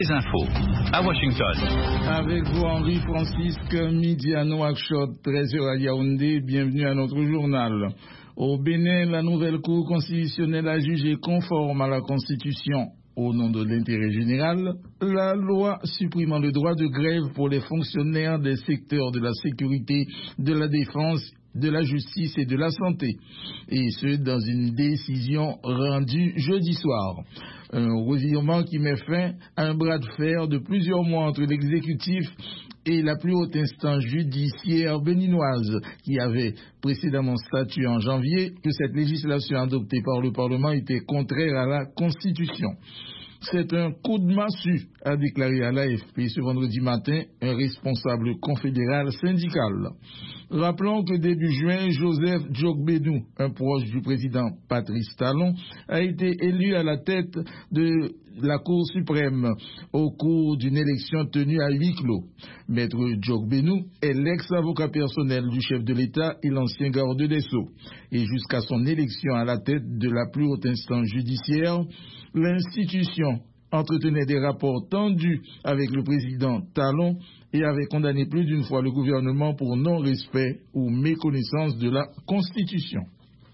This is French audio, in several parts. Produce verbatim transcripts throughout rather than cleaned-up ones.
Les infos à Washington. Avec vous, Henri Francisque, midi à Nouakchott, treize heures à Yaoundé. Bienvenue à notre journal. Au Bénin, la nouvelle Cour constitutionnelle a jugé conforme à la Constitution, au nom de l'intérêt général, la loi supprimant le droit de grève pour les fonctionnaires des secteurs de la sécurité, de la défense, de la justice et de la santé, et ce dans une décision rendue jeudi soir. Un revirement qui met fin à un bras de fer de plusieurs mois entre l'exécutif et la plus haute instance judiciaire béninoise, qui avait précédemment statué en janvier que cette législation adoptée par le Parlement était contraire à la Constitution. C'est un coup de massue, a déclaré à l'A F P ce vendredi matin un responsable confédéral syndical. Rappelons que début juin, Joseph Djokbedou, un proche du président Patrice Talon, a été élu à la tête de la Cour suprême au cours d'une élection tenue à huis clos. Maître Djokbedou est l'ex-avocat personnel du chef de l'État et l'ancien garde des Sceaux. Et jusqu'à son élection à la tête de la plus haute instance judiciaire, l'institution entretenait des rapports tendus avec le président Talon et avait condamné plus d'une fois le gouvernement pour non-respect ou méconnaissance de la Constitution.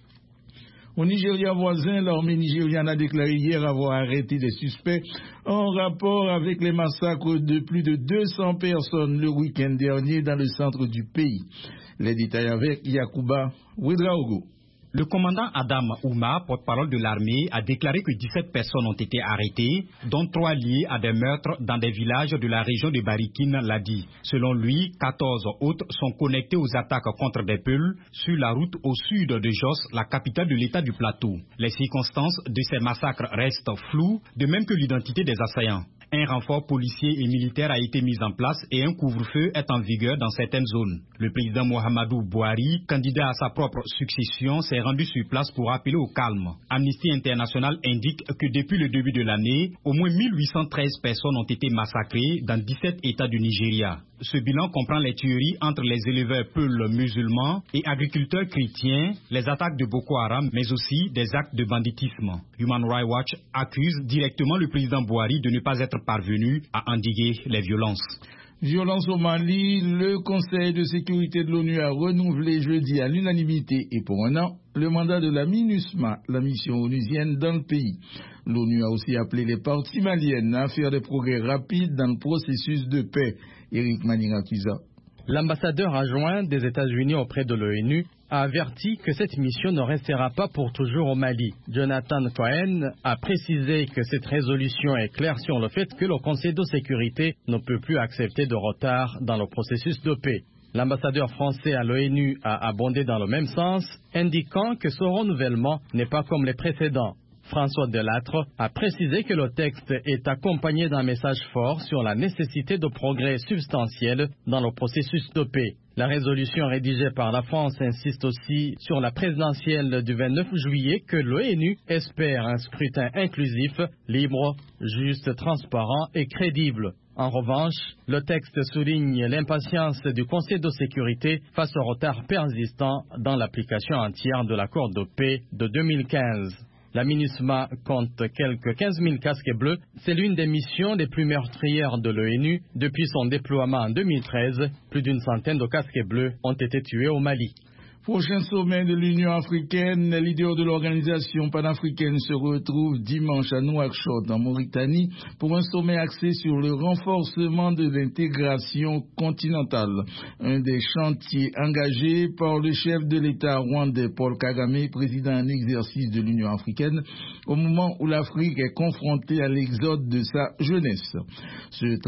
Au Nigeria voisin, l'armée nigériane a déclaré hier avoir arrêté des suspects en rapport avec les massacres de plus de deux cents personnes le week-end dernier dans le centre du pays. Les détails avec Yacouba Ouedraogo. Le commandant Adam Ouma, porte-parole de l'armée, a déclaré que dix-sept personnes ont été arrêtées, dont trois liées à des meurtres dans des villages de la région de Barikine, l'a dit. Selon lui, quatorze autres sont connectés aux attaques contre des Peuls sur la route au sud de Jos, la capitale de l'État du Plateau. Les circonstances de ces massacres restent floues, de même que l'identité des assaillants. Un renfort policier et militaire a été mis en place et un couvre-feu est en vigueur dans certaines zones. Le président Mohamedou Bouhari, candidat à sa propre succession, s'est rendu sur place pour appeler au calme. Amnesty International indique que depuis le début de l'année, au moins mille huit cent treize personnes ont été massacrées dans dix-sept États du Nigeria. Ce bilan comprend les tueries entre les éleveurs peuls musulmans et agriculteurs chrétiens, les attaques de Boko Haram, mais aussi des actes de banditisme. Human Rights Watch accuse directement le président Bouhari de ne pas être parvenu à endiguer les violences. Violence au Mali, le Conseil de sécurité de l'ONU a renouvelé jeudi à l'unanimité et pour un an le mandat de la MINUSMA, la mission onusienne dans le pays. L'ONU a aussi appelé les parties maliennes à faire des progrès rapides dans le processus de paix. Eric Manirakiza. L'ambassadeur adjoint des États-Unis auprès de l'ONU a averti que cette mission ne restera pas pour toujours au Mali. Jonathan Cohen a précisé que cette résolution est claire sur le fait que le Conseil de sécurité ne peut plus accepter de retard dans le processus de paix. L'ambassadeur français à l'ONU a abondé dans le même sens, indiquant que ce renouvellement n'est pas comme les précédents. François Delattre a précisé que le texte est accompagné d'un message fort sur la nécessité de progrès substantiels dans le processus de paix. La résolution rédigée par la France insiste aussi sur la présidentielle du vingt-neuf juillet que l'ONU espère un scrutin inclusif, libre, juste, transparent et crédible. En revanche, le texte souligne l'impatience du Conseil de sécurité face au retard persistant dans l'application entière de l'accord de paix de deux mille quinze. La MINUSMA compte quelques quinze mille casques bleus. C'est l'une des missions les plus meurtrières de l'ONU. Depuis son déploiement en deux mille treize, plus d'une centaine de casques bleus ont été tués au Mali. Prochain sommet de l'Union africaine, les leaders de l'organisation panafricaine se retrouvent dimanche à Nouakchott, en Mauritanie, pour un sommet axé sur le renforcement de l'intégration continentale. Un des chantiers engagés par le chef de l'État rwandais Paul Kagame, président en exercice de l'Union africaine, au moment où l'Afrique est confrontée à l'exode de sa jeunesse. Ce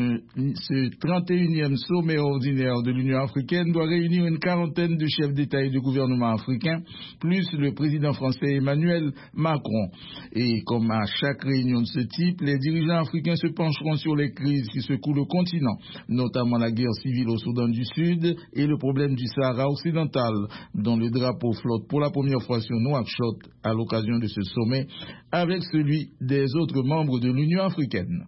trente et unième sommet ordinaire de l'Union africaine doit réunir une quarantaine de chefs d'État et de gouvernement africain, plus le président français Emmanuel Macron. Et comme à chaque réunion de ce type, les dirigeants africains se pencheront sur les crises qui secouent le continent, notamment la guerre civile au Soudan du Sud et le problème du Sahara occidental, dont le drapeau flotte pour la première fois sur Nouakchott à l'occasion de ce sommet, avec celui des autres membres de l'Union africaine.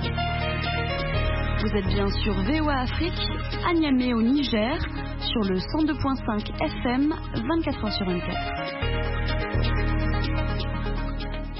Vous êtes bien sur V O A Afrique, à Niamey au Niger, sur le cent deux virgule cinq F M, vingt-quatre heures sur vingt-quatre.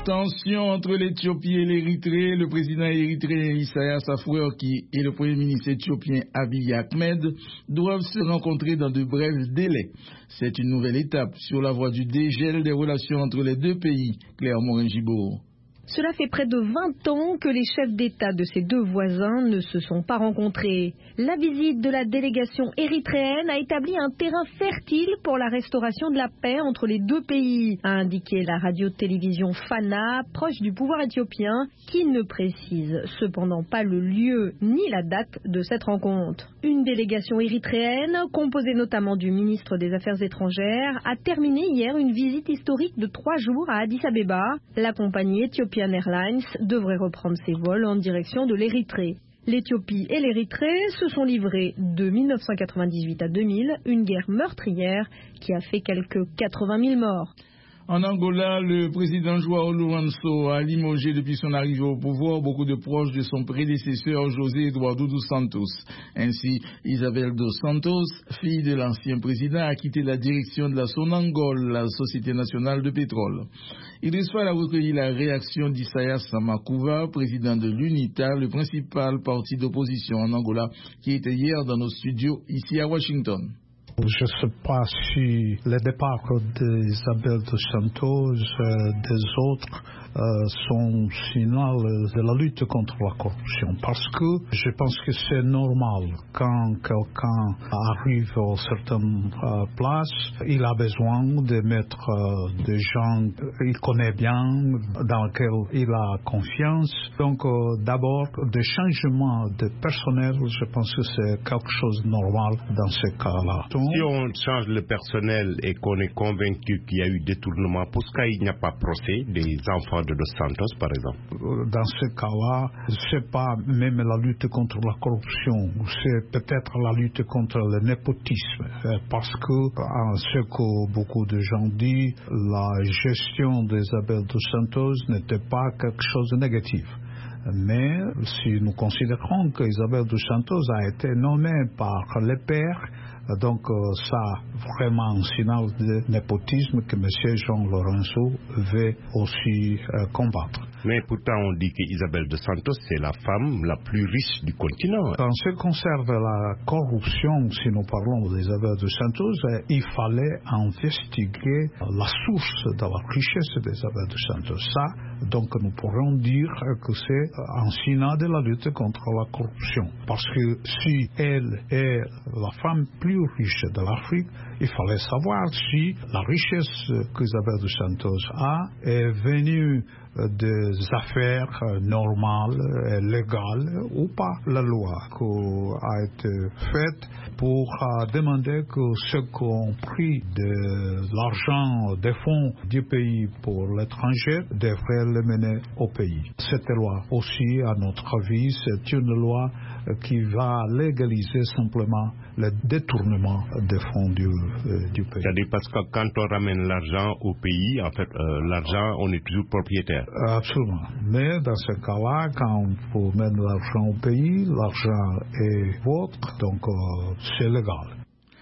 Tension entre l'Éthiopie et l'Érythrée. Le président érythréen Isaias Afwerki et le premier ministre éthiopien Abiy Ahmed doivent se rencontrer dans de brefs délais. C'est une nouvelle étape sur la voie du dégel des relations entre les deux pays. Claire Morin-Gibault. Cela fait près de vingt ans que les chefs d'État de ces deux voisins ne se sont pas rencontrés. La visite de la délégation érythréenne a établi un terrain fertile pour la restauration de la paix entre les deux pays, a indiqué la radio-télévision Fana, proche du pouvoir éthiopien, qui ne précise cependant pas le lieu ni la date de cette rencontre. Une délégation érythréenne, composée notamment du ministre des Affaires étrangères, a terminé hier une visite historique de trois jours à Addis Abeba. La compagnie éthiopienne Airlines devrait reprendre ses vols en direction de l'Érythrée. L'Éthiopie et l'Érythrée se sont livrés de mille neuf cent quatre-vingt-dix-huit à deux mille, une guerre meurtrière qui a fait quelques quatre-vingt mille morts. En Angola, le président João Lourenço a limogé depuis son arrivée au pouvoir beaucoup de proches de son prédécesseur José Eduardo dos Santos. Ainsi, Isabel dos Santos, fille de l'ancien président, a quitté la direction de la Sonangol, la Société nationale de pétrole. Il reçoit à recueillir la réaction d'Isaias Samakuva, président de l'UNITA, le principal parti d'opposition en Angola, qui était hier dans nos studios ici à Washington. Je ne sais pas si le départ d'Isabel dos Santos et des autres euh, sont signal de la lutte contre la corruption. Parce que je pense que c'est normal quand quelqu'un arrive à certaines euh, places, il a besoin de mettre euh, des gens qu'il connaît bien, dans lesquels il a confiance. Donc euh, d'abord, des changements de personnel, je pense que c'est quelque chose de normal dans ce cas-là. Si on change le personnel et qu'on est convaincu qu'il y a eu détournement, pourquoi il n'y a pas procès des enfants de Dos Santos, par exemple? Dans ce cas-là, c'est pas même la lutte contre la corruption, c'est peut-être la lutte contre le népotisme, parce que, en ce que beaucoup de gens disent, la gestion d'Isabel dos Santos n'était pas quelque chose de négatif. Mais si nous considérons qu'Isabel dos Santos a été nommée par les pères, donc euh, ça vraiment un signal de népotisme que M. Jean Lourenço veut aussi euh, combattre. Mais pourtant on dit qu'Isabel dos Santos c'est la femme la plus riche du continent. En ce qui concerne la corruption, si nous parlons d'Isabel dos Santos, euh, il fallait investiguer la source de la richesse d'Isabel dos Santos. Ça, donc nous pourrons dire que c'est un signal de la lutte contre la corruption. Parce que si elle est la femme plus riche de l'Afrique, il fallait savoir si la richesse qu'Isabel dos Santos a est venue des affaires normales et légales ou pas. La loi qui a été faite pour demander que ceux qui ont pris de l'argent des fonds du pays pour l'étranger devraient le mener au pays. Cette loi aussi, à notre avis, c'est une loi qui va légaliser simplement le détournement des fonds du, euh, du pays. C'est-à-dire parce que quand on ramène l'argent au pays, en fait, euh, l'argent, on est toujours propriétaire. Absolument. Mais dans ce cas-là, quand on mène l'argent au pays, l'argent est vôtre, donc euh, c'est légal.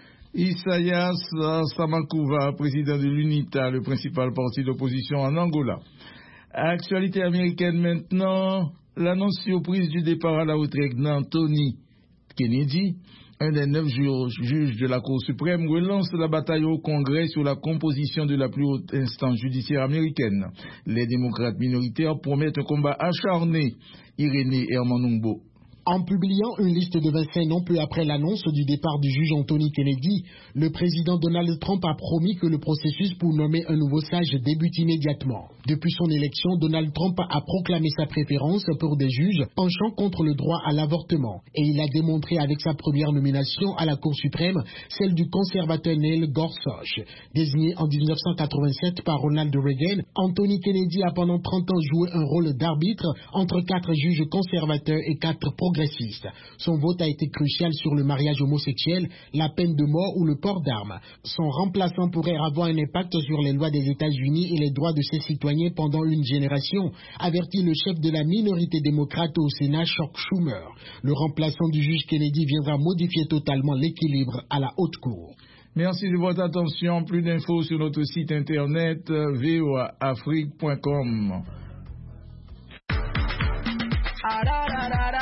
Isaias Samakuva, président de l'UNITA, le principal parti d'opposition en Angola. Actualité américaine maintenant, l'annonce surprise du départ à la retraite d'Anthony Kennedy, un des neuf juges de la Cour suprême, relance la bataille au Congrès sur la composition de la plus haute instance judiciaire américaine. Les démocrates minoritaires promettent un combat acharné. Irénée Hermanumbo. En publiant une liste de vingt-cinq noms peu après l'annonce du départ du juge Anthony Kennedy, le président Donald Trump a promis que le processus pour nommer un nouveau sage débute immédiatement. Depuis son élection, Donald Trump a proclamé sa préférence pour des juges penchant contre le droit à l'avortement. Et il a démontré avec sa première nomination à la Cour suprême, celle du conservateur Neil Gorsuch. Désigné en dix-neuf cent quatre-vingt-sept par Ronald Reagan, Anthony Kennedy a pendant trente ans joué un rôle d'arbitre entre quatre juges conservateurs et quatre progressistes. Son vote a été crucial sur le mariage homosexuel, la peine de mort ou le port d'armes. Son remplaçant pourrait avoir un impact sur les lois des États-Unis et les droits de ses citoyens pendant une génération, avertit le chef de la minorité démocrate au Sénat, Chuck Schumer. Le remplaçant du juge Kennedy viendra modifier totalement l'équilibre à la haute cour. Merci de votre attention. Plus d'infos sur notre site internet v o a afrique point com.